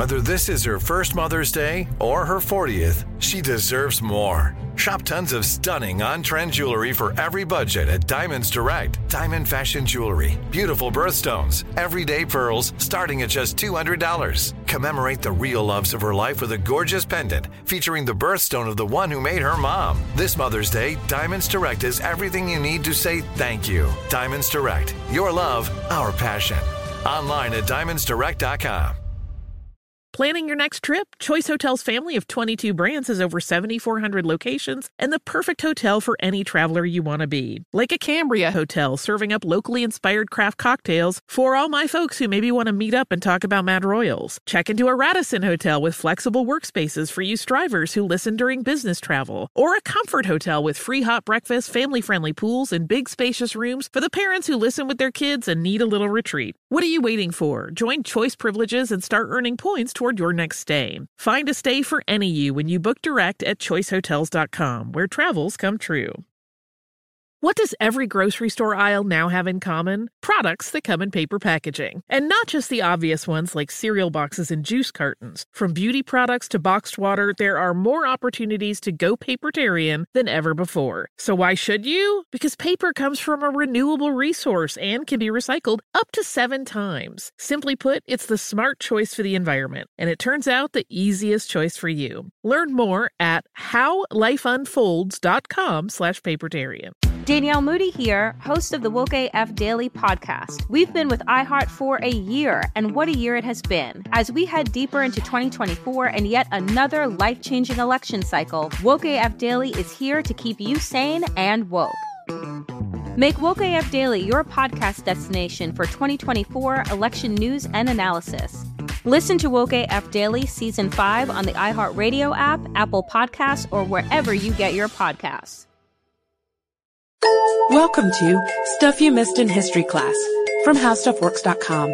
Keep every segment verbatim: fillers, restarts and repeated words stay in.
Whether this is her first Mother's Day or her fortieth, she deserves more. Shop tons of stunning on-trend jewelry for every budget at Diamonds Direct. Diamond fashion jewelry, beautiful birthstones, everyday pearls starting at just two hundred dollars. Commemorate the real loves of her life with a gorgeous pendant featuring the birthstone of the one who made her mom. This Mother's Day, Diamonds Direct is everything you need to say thank you. Diamonds Direct, your love, our passion. Online at diamonds direct dot com. Planning your next trip? Choice Hotels' family of twenty-two brands has over seven thousand four hundred locations and the perfect hotel for any traveler you want to be. Like a Cambria Hotel, serving up locally inspired craft cocktails for all my folks who maybe want to meet up and talk about Mad Royals. Check into a Radisson Hotel with flexible workspaces for you strivers who listen during business travel. Or a Comfort Hotel with free hot breakfast, family-friendly pools, and big spacious rooms for the parents who listen with their kids and need a little retreat. What are you waiting for? Join Choice Privileges and start earning points toward your next stay. Find a stay for any you when you book direct at choice hotels dot com, where travels come true. What does every grocery store aisle now have in common? Products that come in paper packaging. And not just the obvious ones like cereal boxes and juice cartons. From beauty products to boxed water, there are more opportunities to go papertarian than ever before. So why should you? Because paper comes from a renewable resource and can be recycled up to seven times. Simply put, it's the smart choice for the environment. And it turns out the easiest choice for you. Learn more at how life unfolds dot com slash papertarian. Danielle Moody here, host of the Woke A F Daily podcast. We've been with iHeart for a year, and what a year it has been. As we head deeper into twenty twenty-four and yet another life-changing election cycle, Woke A F Daily is here to keep you sane and woke. Make Woke A F Daily your podcast destination for twenty twenty-four election news and analysis. Listen to Woke A F Daily Season five on the iHeartRadio app, Apple Podcasts, or wherever you get your podcasts. Welcome to Stuff You Missed in History Class from how stuff works dot com.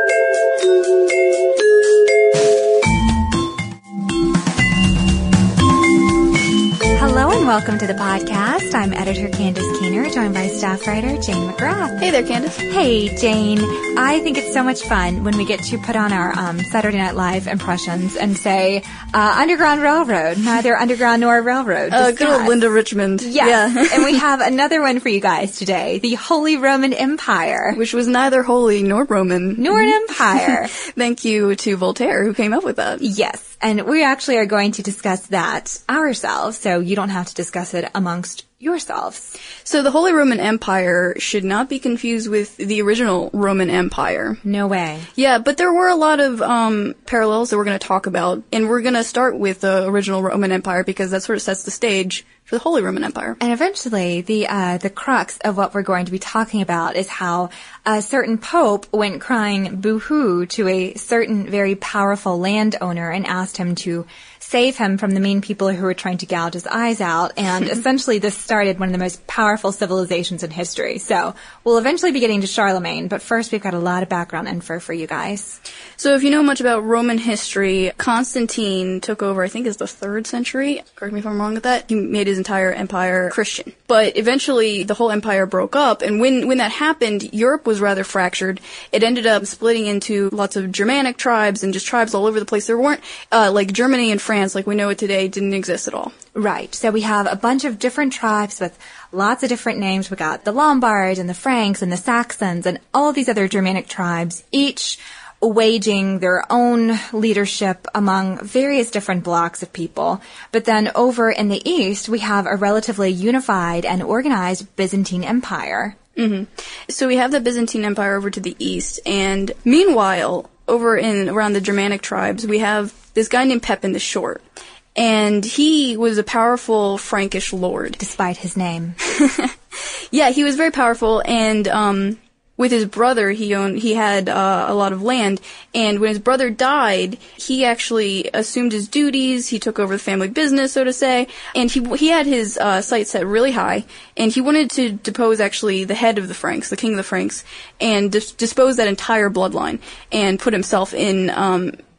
Hello and welcome to the podcast. I'm editor Candace Keener, joined by staff writer Jane McGrath. Hey there, Candace. Hey, Jane. I think it's so much fun when we get to put on our um, Saturday Night Live impressions and say, uh, Underground Railroad, neither underground nor railroad. Uh, good old Linda Richmond. Yes. Yeah. And we have another one for you guys today, the Holy Roman Empire. Which was neither holy nor Roman. Nor an empire. Thank you to Voltaire, who came up with that. Yes. And we actually are going to discuss that ourselves, so you don't have to discuss it amongst yourselves. So the Holy Roman Empire should not be confused with the original Roman Empire. No way. Yeah, but there were a lot of um parallels that we're going to talk about, and we're going to start with the original Roman Empire because that sort of sets the stage for the Holy Roman Empire. And eventually, the uh the crux of what we're going to be talking about is how a certain pope went crying boo-hoo to a certain very powerful landowner and asked him to save him from the mean people who were trying to gouge his eyes out. And essentially, this started one of the most powerful civilizations in history. So we'll eventually be getting to Charlemagne, but first we've got a lot of background info for you guys. So if you know much about Roman history, Constantine took over, I think it's the third century. Correct me if I'm wrong with that. He made his entire empire Christian. But eventually, the whole empire broke up, and when, when that happened, Europe was rather fractured. It ended up splitting into lots of Germanic tribes and just tribes all over the place. There weren't, uh, like Germany and France, like we know it today, didn't exist at all. Right. So we have a bunch of different tribes with lots of different names. We got the Lombards and the Franks and the Saxons and all of these other Germanic tribes, each waging their own leadership among various different blocks of people. But then over in the east, we have a relatively unified and organized Byzantine Empire. Mm-hmm. So we have the Byzantine Empire over to the east, and meanwhile, over in around the Germanic tribes, we have this guy named Pepin the Short. And he was a powerful Frankish lord. Despite his name. Yeah, he was very powerful, and um with his brother, he owned, he had uh, a lot of land, and when his brother died, he actually assumed his duties, he took over the family business, so to say, and he he had his uh, sights set really high, and he wanted to depose actually the head of the Franks, the king of the Franks, and dis- dispose that entire bloodline, and put himself in um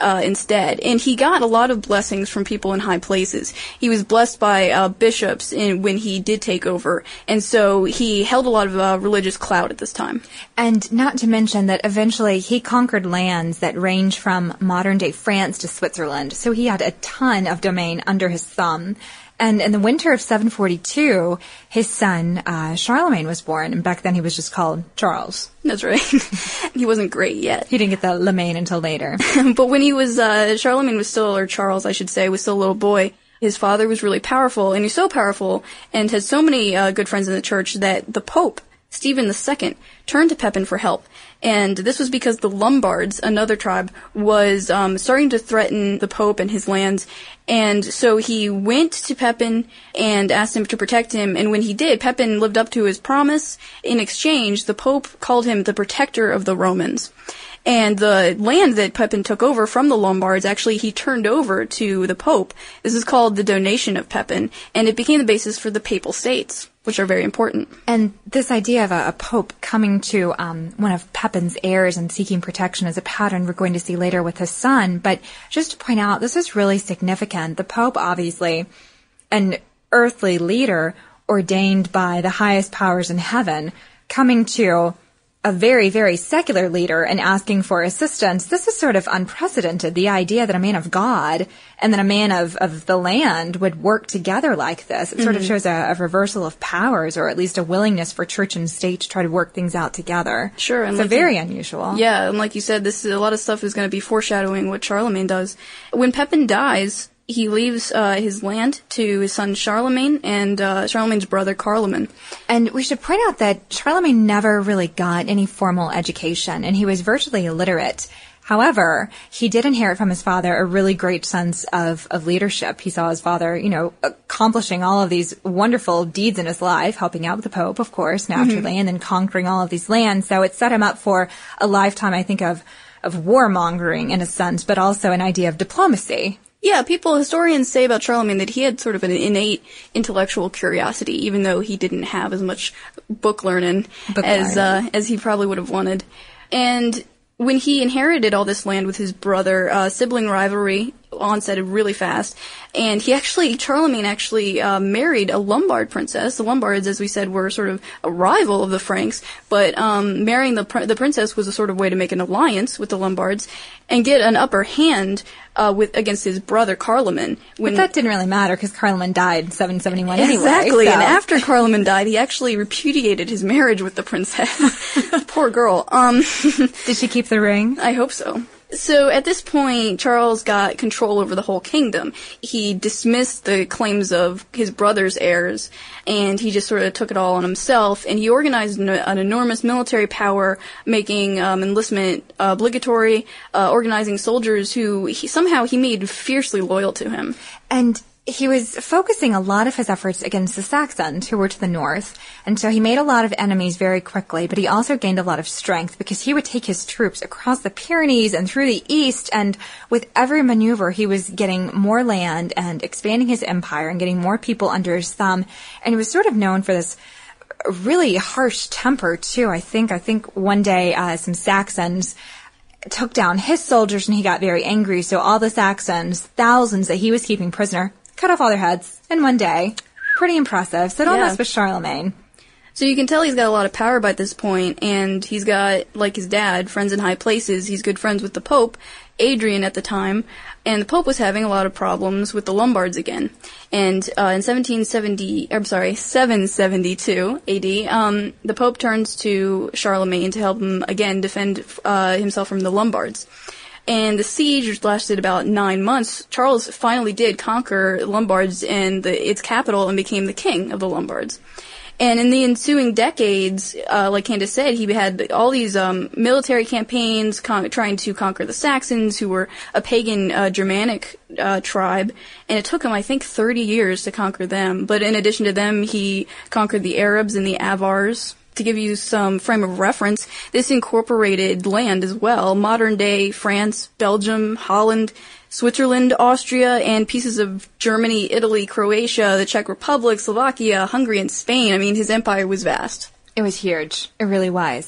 uh, instead. And he got a lot of blessings from people in high places. He was blessed by uh, bishops in, when he did take over. And so he held a lot of uh, religious clout at this time. And not to mention that eventually he conquered lands that range from modern-day France to Switzerland. So he had a ton of domain under his thumb. And in the winter of seven forty-two, his son, uh, Charlemagne, was born. And back then he was just called Charles. That's right. He wasn't great yet. He didn't get the Lemaine until later. But when he was, uh, Charlemagne was still, or Charles, I should say, was still a little boy, his father was really powerful. And he's so powerful and had so many uh, good friends in the church that the Pope, Stephen the Second, turned to Pepin for help. And this was because the Lombards, another tribe, was um, starting to threaten the Pope and his lands. And so he went to Pepin and asked him to protect him. And when he did, Pepin lived up to his promise. In exchange, the Pope called him the protector of the Romans. And the land that Pepin took over from the Lombards, actually, he turned over to the Pope. This is called the donation of Pepin, and it became the basis for the Papal States, which are very important. And this idea of a, a pope coming to um, one of Pepin's heirs and seeking protection is a pattern we're going to see later with his son. But just to point out, this is really significant. The Pope, obviously, an earthly leader ordained by the highest powers in heaven, coming to a very, very secular leader and asking for assistance. This is sort of unprecedented, the idea that a man of God and then a man of, of the land would work together like this. It mm-hmm. sort of shows a, a reversal of powers, or at least a willingness for church and state to try to work things out together. Sure. And so like very you, unusual. Yeah, and like you said, this is, a lot of stuff is going to be foreshadowing what Charlemagne does. When Pepin dies, he leaves uh, his land to his son Charlemagne and uh, Charlemagne's brother Carloman. And we should point out that Charlemagne never really got any formal education, and he was virtually illiterate. However, he did inherit from his father a really great sense of, of leadership. He saw his father, you know, accomplishing all of these wonderful deeds in his life, helping out with the Pope, of course, naturally, mm-hmm. and then conquering all of these lands. So it set him up for a lifetime, I think, of, of warmongering in a sense, but also an idea of diplomacy. Yeah, people, historians say about Charlemagne that he had sort of an innate intellectual curiosity, even though he didn't have as much book learning book as learning. Uh, as he probably would have wanted. And when he inherited all this land with his brother, uh, sibling rivalry onset really fast. And he actually, Charlemagne actually uh, married a Lombard princess. The Lombards, as we said, were sort of a rival of the Franks, but um, marrying the pr- the princess was a sort of way to make an alliance with the Lombards and get an upper hand uh, with against his brother Carloman. When, but that didn't really matter because Carloman died in seven seventy-one anyway. Exactly, so. And after Carloman died, he actually repudiated his marriage with the princess. Poor girl. Um, Did she keep the ring? I hope so. So at this point, Charles got control over the whole kingdom. He dismissed the claims of his brother's heirs, and he just sort of took it all on himself, and he organized an, an enormous military power, making um, enlistment obligatory, uh, organizing soldiers who he, somehow he made fiercely loyal to him. And he was focusing a lot of his efforts against the Saxons, who were to the north, and so he made a lot of enemies very quickly, but he also gained a lot of strength because he would take his troops across the Pyrenees and through the east, and with every maneuver he was getting more land and expanding his empire and getting more people under his thumb, and he was sort of known for this really harsh temper, too. I think, I think one day uh, some Saxons took down his soldiers and he got very angry, so all the Saxons, thousands that he was keeping prisoner, cut off all their heads in one day. Pretty impressive. So don't yeah. mess with Charlemagne. So you can tell he's got a lot of power by this point, and he's got, like his dad, friends in high places. He's good friends with the Pope, Adrian at the time, and the Pope was having a lot of problems with the Lombards again. And uh, in seventeen seventy, I'm sorry, seven seventy-two A D, um, the Pope turns to Charlemagne to help him again defend uh, himself from the Lombards. And the siege, which lasted about nine months, Charles finally did conquer Lombards and the, its capital and became the king of the Lombards. And in the ensuing decades, uh, like Candace said, he had all these um, military campaigns con- trying to conquer the Saxons, who were a pagan uh, Germanic uh, tribe. And it took him, I think, thirty years to conquer them. But in addition to them, he conquered the Arabs and the Avars. To give you some frame of reference, this incorporated land as well, modern-day France, Belgium, Holland, Switzerland, Austria, and pieces of Germany, Italy, Croatia, the Czech Republic, Slovakia, Hungary, and Spain. I mean, his empire was vast. It was huge. It really was.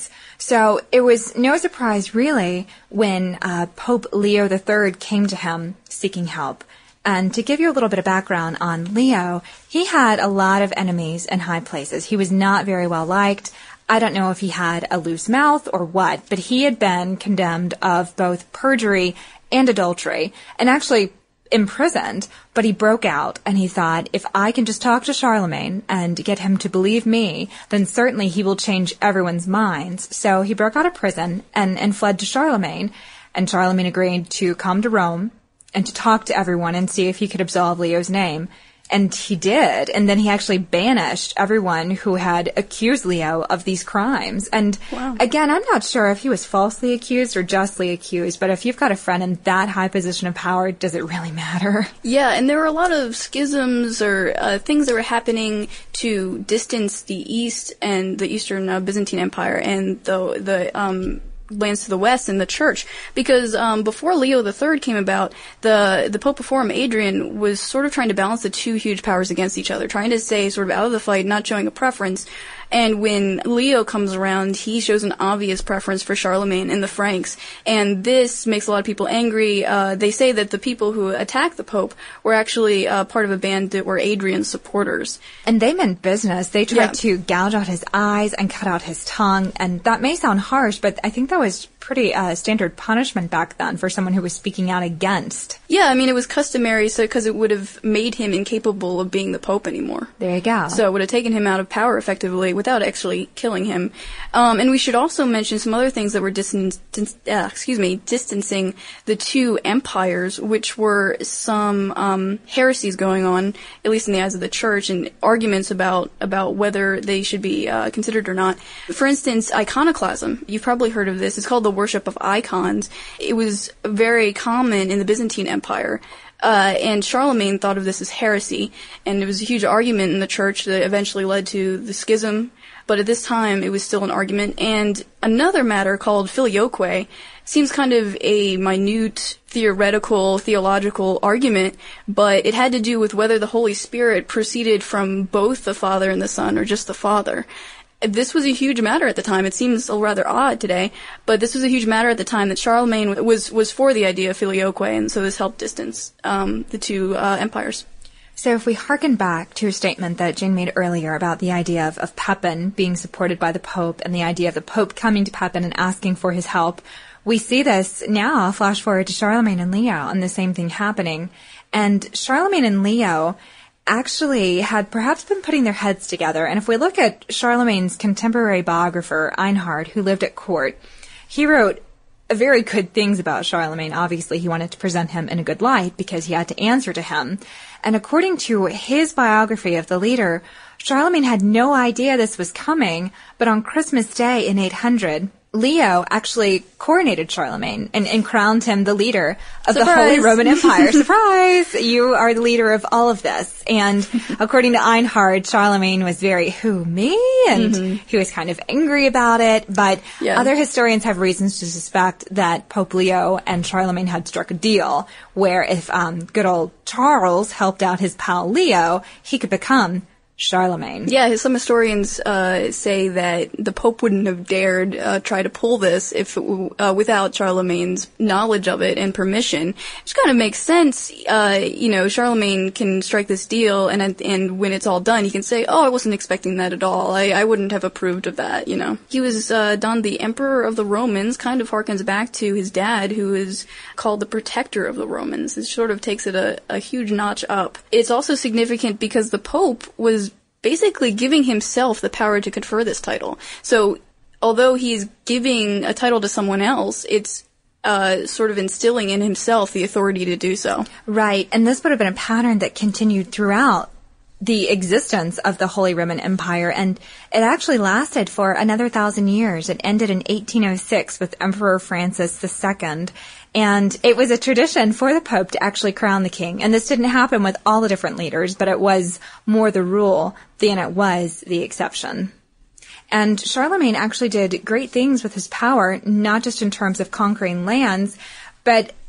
So it was no surprise, really, when uh, Pope Leo the Third came to him seeking help. And to give you a little bit of background on Leo, he had a lot of enemies in high places. He was not very well liked. I don't know if he had a loose mouth or what, but he had been condemned of both perjury and adultery, and actually imprisoned. But he broke out, and he thought, if I can just talk to Charlemagne and get him to believe me, then certainly he will change everyone's minds. So he broke out of prison and, and fled to Charlemagne, and Charlemagne agreed to come to Rome and to talk to everyone and see if he could absolve Leo's name. And he did. And then he actually banished everyone who had accused Leo of these crimes. And wow. Again, I'm not sure if he was falsely accused or justly accused, but if you've got a friend in that high position of power, does it really matter? Yeah, and there were a lot of schisms or uh, things that were happening to distance the East and the Eastern uh, Byzantine Empire and the, the, um, lands to the west in the church, because um, before Leo the Third came about, the the Pope before him, Adrian, was sort of trying to balance the two huge powers against each other, trying to stay sort of out of the fight, not showing a preference. And when Leo comes around, he shows an obvious preference for Charlemagne and the Franks. And this makes a lot of people angry. Uh, they say that the people who attacked the Pope were actually uh, part of a band that were Adrian's supporters. And they meant business. They tried yeah. to gouge out his eyes and cut out his tongue. And that may sound harsh, but I think that was pretty uh, standard punishment back then for someone who was speaking out against. Yeah, I mean, it was customary so because it would have made him incapable of being the Pope anymore. There you go. So it would have taken him out of power effectively without actually killing him. Um, and we should also mention some other things that were distan- dis- uh, excuse me, distancing the two empires, which were some um, heresies going on, at least in the eyes of the church, and arguments about, about whether they should be uh, considered or not. For instance, iconoclasm. You've probably heard of this. It's called the worship of icons. It was very common in the Byzantine Empire. Uh, and Charlemagne thought of this as heresy, and it was a huge argument in the church that eventually led to the schism. But at this time, it was still an argument. And another matter called filioque seems kind of a minute theoretical, theological argument, but it had to do with whether the Holy Spirit proceeded from both the Father and the Son, or just the Father. This was a huge matter at the time. It seems rather odd today, but this was a huge matter at the time that Charlemagne was was for the idea of filioque, and so this helped distance um, the two uh, empires. So if we hearken back to a statement that Jane made earlier about the idea of, of Pepin being supported by the Pope and the idea of the Pope coming to Pepin and asking for his help, we see this now, flash forward to Charlemagne and Leo, and the same thing happening. And Charlemagne and Leo actually had perhaps been putting their heads together. And if we look at Charlemagne's contemporary biographer, Einhard, who lived at court, he wrote very good things about Charlemagne. Obviously, he wanted to present him in a good light because he had to answer to him. And according to his biography of the leader, Charlemagne had no idea this was coming, but on Christmas Day in eight hundred, Leo actually coronated Charlemagne and, and crowned him the leader of Surprise. the Holy Roman Empire. Surprise! You are the leader of all of this. And according to Einhard, Charlemagne was very, who, me? And mm-hmm. he was kind of angry about it. But yeah. other historians have reasons to suspect that Pope Leo and Charlemagne had struck a deal where if um, good old Charles helped out his pal Leo, he could become Charlemagne. Yeah, some historians uh, say that the Pope wouldn't have dared uh, try to pull this if uh, without Charlemagne's knowledge of it and permission, which kind of makes sense. Uh, you know, Charlemagne can strike this deal, and and when it's all done, he can say, "Oh, I wasn't expecting that at all. I, I wouldn't have approved of that." You know, he was uh, done the Emperor of the Romans. Kind of harkens back to his dad, who is called the Protector of the Romans. It sort of takes it a, a huge notch up. It's also significant because the Pope was basically giving himself the power to confer this title. So, although he's giving a title to someone else, it's uh, sort of instilling in himself the authority to do so. Right, and this would have been a pattern that continued throughout the existence of the Holy Roman Empire, and it actually lasted for another thousand years. It ended in eighteen oh six with Emperor Francis the Second, and it was a tradition for the Pope to actually crown the king. And this didn't happen with all the different leaders, but it was more the rule than it was the exception. And Charlemagne actually did great things with his power, not just in terms of conquering lands, but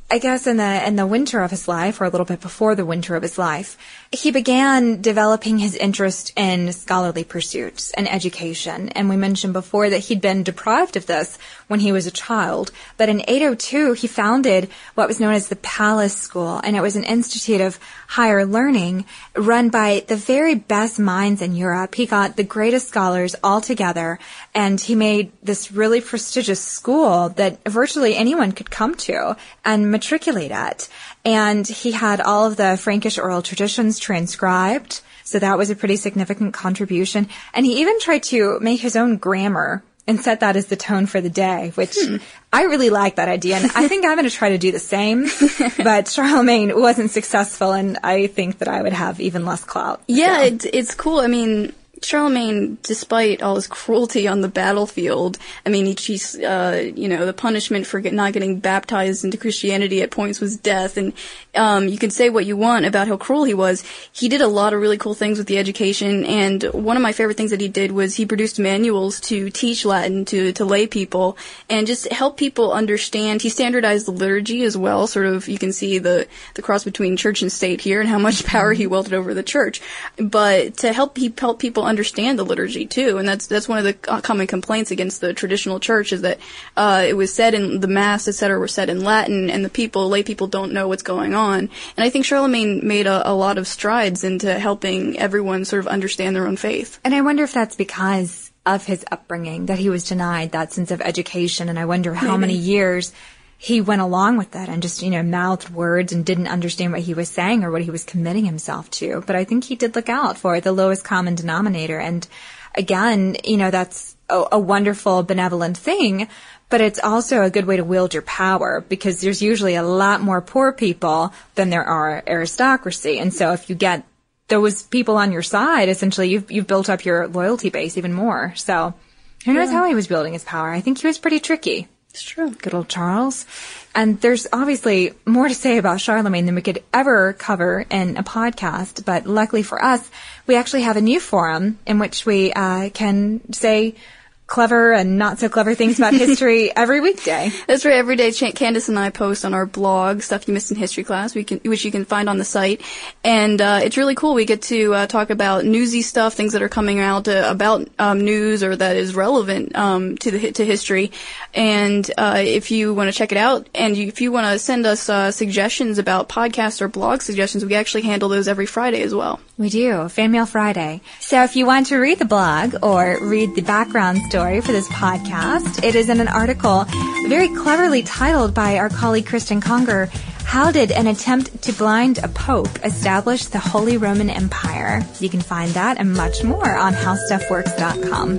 I guess in the in the winter of his life, or a little bit before the winter of his life, he began developing his interest in scholarly pursuits and education. And we mentioned before that he'd been deprived of this when he was a child. But in eight oh two, he founded what was known as the Palace School, and it was an institute of higher learning run by the very best minds in Europe. He got the greatest scholars all together, and he made this really prestigious school that virtually anyone could come to and matriculate at. And he had all of the Frankish oral traditions transcribed, so that was a pretty significant contribution. And he even tried to make his own grammar and set that as the tone for the day, which hmm. I really like that idea. And I think I'm going to try to do the same. But Charlemagne wasn't successful, and I think that I would have even less clout. Yeah, so. it's, it's cool. I mean, Charlemagne, despite all his cruelty on the battlefield, I mean, he, he's, uh, you know, the punishment for get, not getting baptized into Christianity at points was death. And um, you can say what you want about how cruel he was. He did a lot of really cool things with the education. And one of my favorite things that he did was he produced manuals to teach Latin to, to lay people and just help people understand. He standardized the liturgy as well. Sort of, you can see the, the cross between church and state here and how much power he wielded over the church. But to help, he helped people understand the liturgy too, and that's that's one of the common complaints against the traditional church is that uh, it was said in the Mass, et cetera, were said in Latin, and the people, lay people, don't know what's going on. And I think Charlemagne made a, a lot of strides into helping everyone sort of understand their own faith. And I wonder if that's because of his upbringing that he was denied that sense of education, and I wonder how Maybe. many years he went along with that and just, you know, mouthed words and didn't understand what he was saying or what he was committing himself to. But I think he did look out for the lowest common denominator. And again, you know, that's a, a wonderful, benevolent thing, but it's also a good way to wield your power because there's usually a lot more poor people than there are aristocracy. And so if you get those people on your side, essentially you've, you've built up your loyalty base even more. So who knows yeah. how he was building his power? I think he was pretty tricky. It's true. Good old Charles. And there's obviously more to say about Charlemagne than we could ever cover in a podcast. But luckily for us, we actually have a new forum in which we uh, can say clever and not so clever things about history every weekday. That's right. Every day, Candace and I post on our blog stuff you missed in history class, we can, which you can find on the site, and uh, it's really cool. We get to uh, talk about newsy stuff, things that are coming out uh, about um, news or that is relevant um, to the to history. And uh, if you want to check it out, and you, if you want to send us uh, suggestions about podcasts or blog suggestions, we actually handle those every Friday as well. We do, Fan Mail Friday. So if you want to read the blog or read the background story for this podcast, it is in an article very cleverly titled by our colleague Kristen Conger, How Did an Attempt to Blind a Pope Establish the Holy Roman Empire? You can find that and much more on how stuff works dot com.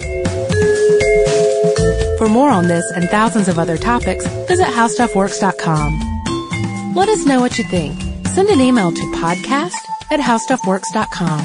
For more on this and thousands of other topics, visit how stuff works dot com. Let us know what you think. Send an email to podcast at how stuff works dot com.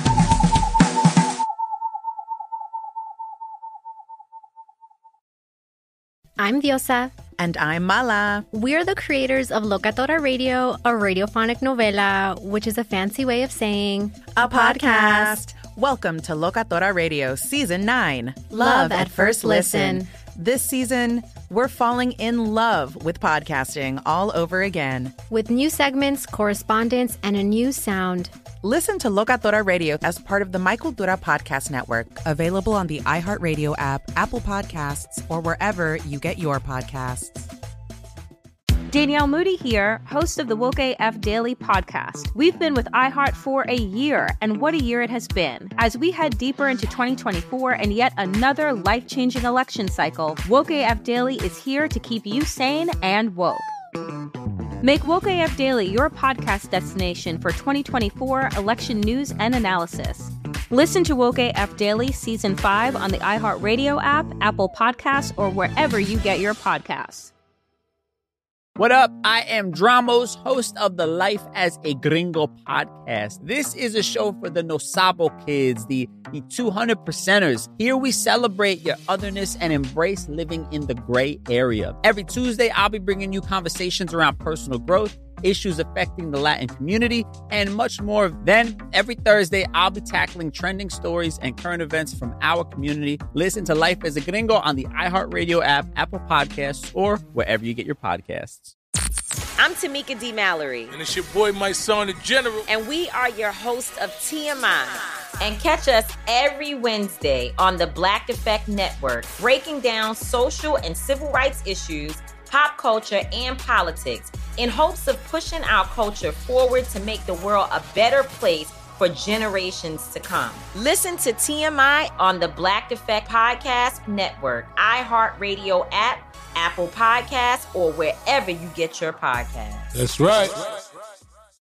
I'm Diosa. And I'm Mala. We're the creators of Locatora Radio, a radiophonic novela, which is a fancy way of saying a, a podcast. podcast. Welcome to Locatora Radio Season nine. Love, love at, at First listen. listen. This season, we're falling in love with podcasting all over again. With new segments, correspondence, and a new sound. Listen to Locatora Radio as part of the My Cultura Podcast Network. Available on the iHeartRadio app, Apple Podcasts, or wherever you get your podcasts. Danielle Moody here, host of the Woke A F Daily podcast. We've been with iHeart for a year, and what a year it has been. As we head deeper into twenty twenty-four and yet another life-changing election cycle, Woke A F Daily is here to keep you sane and woke. Make Woke A F Daily your podcast destination for twenty twenty-four election news and analysis. Listen to Woke A F Daily Season five on the iHeartRadio app, Apple Podcasts, or wherever you get your podcasts. What up? I am Dramos, host of the Life as a Gringo podcast. This is a show for the No Sabo kids, the, the two hundred percenters. Here we celebrate your otherness and embrace living in the gray area. Every Tuesday, I'll be bringing you conversations around personal growth, issues affecting the Latin community, and much more. Then, every Thursday, I'll be tackling trending stories and current events from our community. Listen to Life as a Gringo on the iHeartRadio app, Apple Podcasts, or wherever you get your podcasts. I'm Tamika D. Mallory. And it's your boy, my son, the General. And we are your hosts of T M I. And catch us every Wednesday on the Black Effect Network, breaking down social and civil rights issues, pop culture, and politics in hopes of pushing our culture forward to make the world a better place for generations to come. Listen to T M I on the Black Effect Podcast Network, iHeartRadio app, Apple Podcasts, or wherever you get your podcasts. That's right.